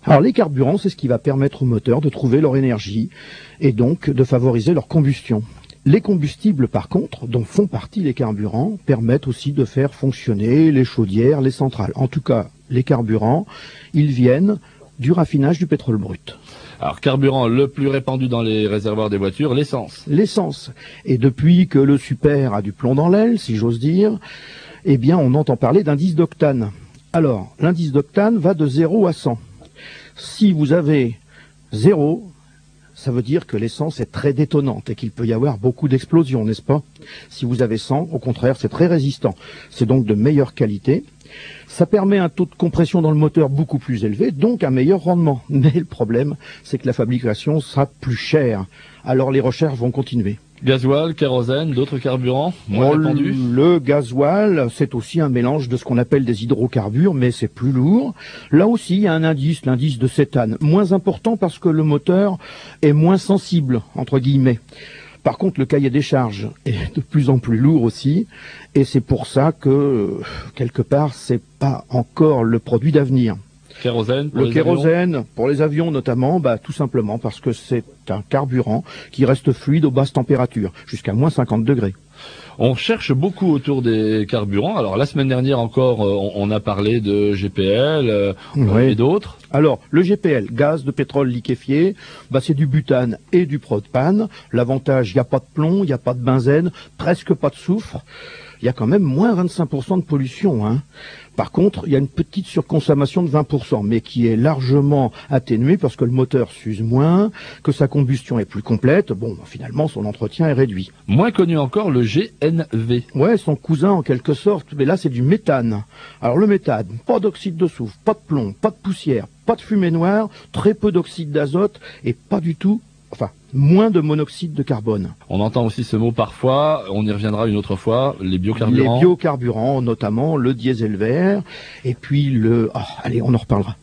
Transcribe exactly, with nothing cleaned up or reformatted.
Alors les carburants, c'est ce qui va permettre aux moteurs de trouver leur énergie et donc de favoriser leur combustion. Les combustibles, par contre, dont font partie les carburants, permettent aussi de faire fonctionner les chaudières, les centrales. En tout cas, les carburants, ils viennent du raffinage du pétrole brut. Alors, carburant le plus répandu dans les réservoirs des voitures, l'essence. L'essence. Et depuis que le super a du plomb dans l'aile, si j'ose dire, eh bien, on entend parler d'indice d'octane. Alors, l'indice d'octane va de zéro à cent. Si vous avez zéro, ça veut dire que l'essence est très détonnante et qu'il peut y avoir beaucoup d'explosions, n'est-ce pas? Si vous avez cent, au contraire, c'est très résistant. C'est donc de meilleure qualité. Ça permet un taux de compression dans le moteur beaucoup plus élevé, donc un meilleur rendement. Mais le problème, c'est que la fabrication sera plus chère. Alors les recherches vont continuer. Gasoil, kérosène, d'autres carburants moins oh, répandus? Le gasoil, c'est aussi un mélange de ce qu'on appelle des hydrocarbures, mais c'est plus lourd. Là aussi, il y a un indice, l'indice de cétane, moins important parce que le moteur est moins sensible, entre guillemets. Par contre, le cahier des charges est de plus en plus lourd aussi, et c'est pour ça que, quelque part, c'est pas encore le produit d'avenir. Kérosène pour Le les kérosène, avions. pour les avions notamment, bah, tout simplement parce que c'est un carburant qui reste fluide aux basses températures, jusqu'à moins cinquante degrés. On cherche beaucoup autour des carburants. Alors la semaine dernière encore, on, on a parlé de G P L euh, oui. et d'autres. Alors le G P L, gaz de pétrole liquéfié, bah, c'est du butane et du propane. L'avantage, il n'y a pas de plomb, il n'y a pas de benzène, presque pas de soufre. Il y a quand même moins vingt-cinq pour cent de pollution, hein. Par contre, il y a une petite surconsommation de vingt pour cent, mais qui est largement atténuée parce que le moteur s'use moins, que sa combustion est plus complète. Bon, finalement, son entretien est réduit. Moins connu encore, le G N V. Ouais, son cousin en quelque sorte, mais là c'est du méthane. Alors le méthane, pas d'oxyde de soufre, pas de plomb, pas de poussière, pas de fumée noire, très peu d'oxyde d'azote et pas du tout, enfin, moins de monoxyde de carbone. On entend aussi ce mot parfois, on y reviendra une autre fois, les biocarburants. Les biocarburants, notamment le diesel vert, et puis le... Oh, allez, on en reparlera.